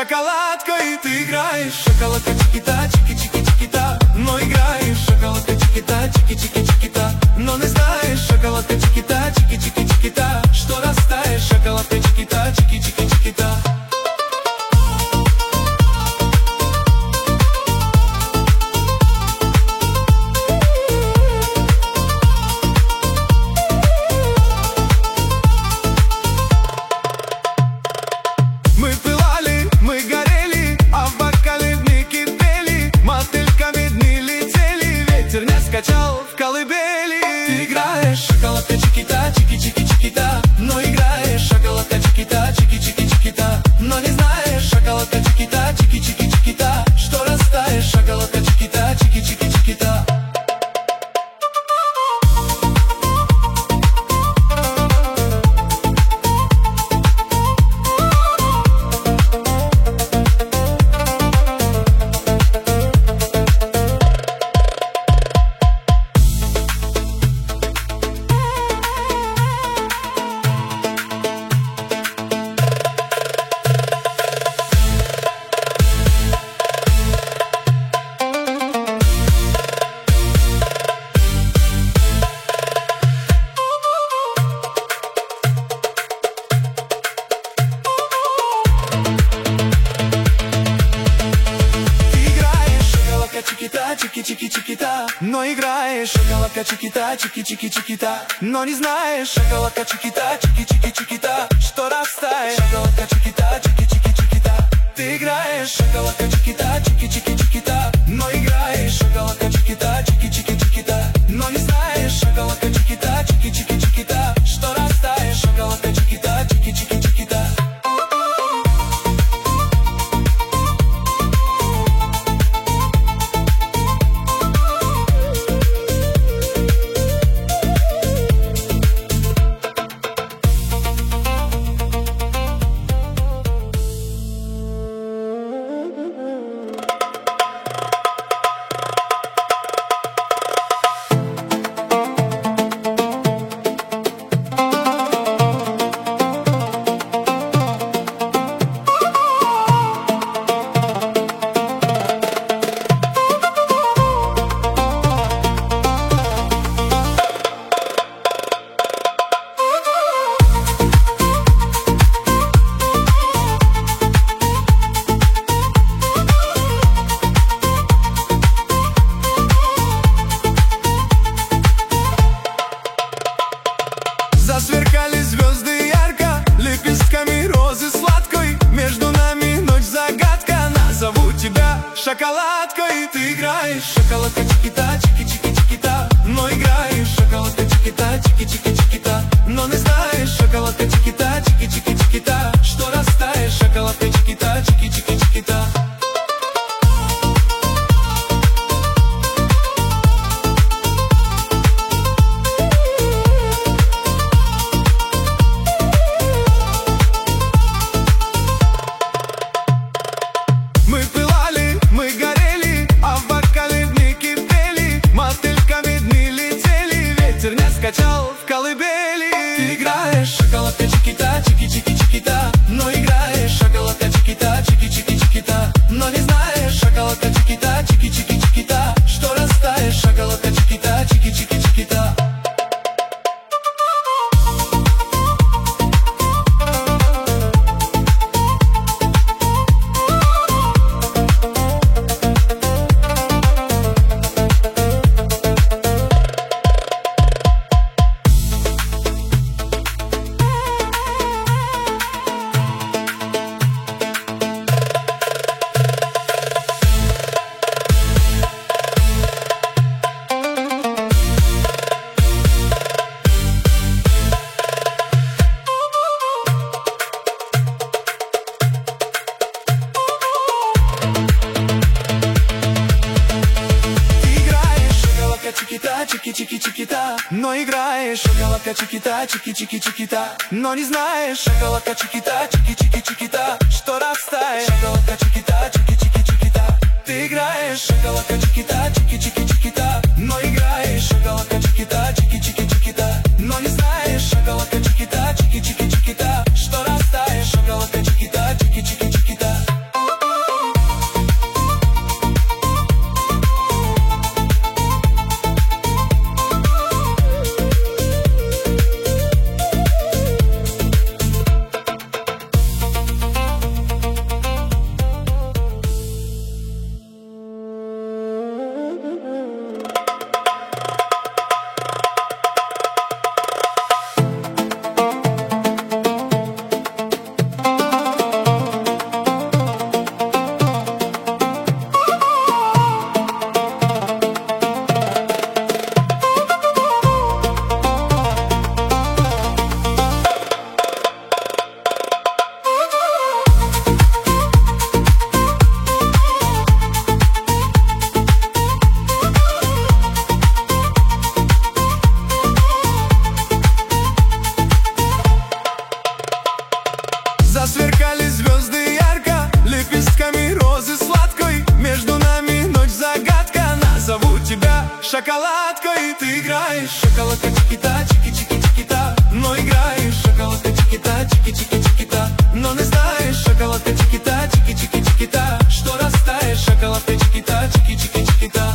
шоколадкой. Ты играешь шоколадка чики-та, чики-чики-чики-та. Но играешь шоколадка чики-та, чики-чики-чики-та. Но не знаешь шоколадка чики-та, чики-чики-чики-та. Что растаешь шоколадка чики-та, чики-чики-чики-та. Мы пылали, мы горели, а в бокале дни кипели. Мотыльками дни летели, ветер не скачал в колыбели. Ты играешь шоколадка чики-та, чики-чики-чики-та. Но играешь шоколадка чики-та, чики-чики-чики-та. Но не знаешь шоколадка чики-та, чики-чики-чики-та. Что растаешь шоколадка чики-та, чики-чики-чики-та. Чики-та, чики-чики-чики-та. Но играешь шоколадка чики-та, чики-чики-чики-та. Но не знаешь шоколадка чики-та, чики-чики-чики-та. Что растаешь шоколадка чики-та, чики-чики-чики-та. Ты играешь шоколадка чики-та, чики-чики-чики-та. Но играешь шоколадка чики-та, чики-чики-чики-та. Но не знаешь шоколадка чики-та, чики-чики-чики-та. Что растаешь шоколадка чики-та, чики-чики-чики-та. Засверкали звезды ярко, лепестками розы сладкой. Между нами ночь загадка, назову тебя шоколадкой. Ты играешь шоколадка чики-та, чики-чики-чики-та. Но играешь шоколадка чики-та, чики-чики-чики-та. Но не знаешь шоколадка чики-та, чики-чики-чики-та. Что растаешь шоколадка чики-та, чики-чики-чики-та. Мы пылали, мы горели, а в бокале дни кипели. Мотыльками дни летели, ветер не скачал в колыбели. Ты играешь шоколадка чики-та, чики-чики-чики-та. Но играешь шоколадка чики-та, чики-чики-чики-та. Но не знаешь шоколадка чики-та, чики-чики-чики-та. Что растаешь шоколадка чики-та, чики-чики-чики-та. Чики-та, чики-чики-чики-та. Но играешь шоколадка чики-та, чики-чики-чики-та. Но не знаешь шоколадка чики-та, чики-чики-чики-та. Что растаешь шоколадка чики-та, чики-чики-чики-та. Ты играешь шоколадка чики-та, чики-чики-чики-та. Но играешь шоколадка чики-та, чики-чики-чики-та. Но не знаешь шоколадка чики-та, чики-чики-чики-та. Что растаешь шоколадка чики-та, чики-чики-чики-та. шоколадкой. Ты играешь шоколадка чики-та, чики-чики-чики-та, но играешь шоколадка чики-та, чики-чики-чики-та, но не знаешь шоколадка чики-та, чики-чики-чики-та, что растаешь шоколадка чики-та, чики-чики-чики-та.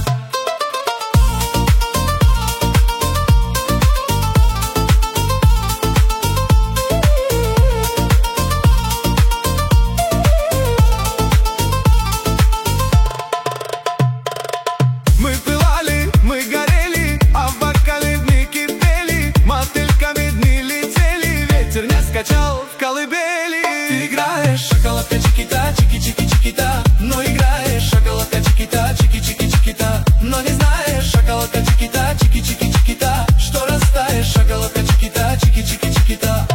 Мы пылали, мы горели, а в бокале дни кипели, мотыльками дни летели, ветер не скачал в колыбели. Ты играешь шоколадка чики-та, чики-чики-чики-та, но играешь шоколадка чики-та, чики-чики-чики-та, но не знаешь шоколадка чики-та, чики-чики-чики-та, что растаешь шоколадка чики-та, чики-чики-чики-та.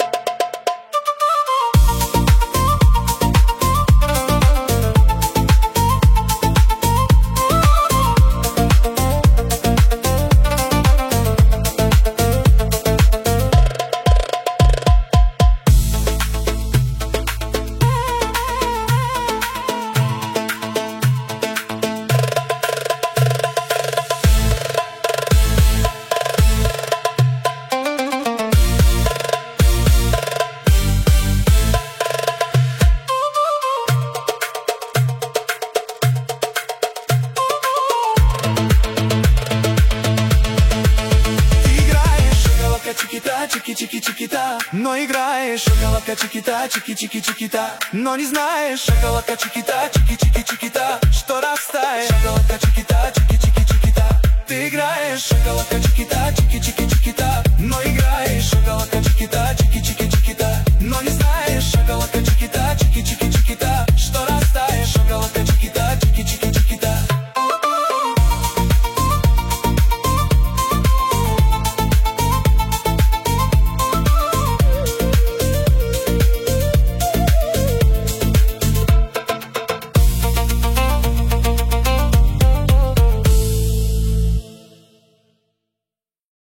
Чики-та, чики-чики-чики-та, но играешь шоколадка чики-та, чики-чики-чики-та, но не знаешь шоколадка чики-та, чики-чики-чики-та, что растаешь шоколадка чики-та, чики-чики-чики-та. Ты играешь шоколадка чики-та, чики-чики-чики-та, но играешь шоколадка чики-та, чики-чики.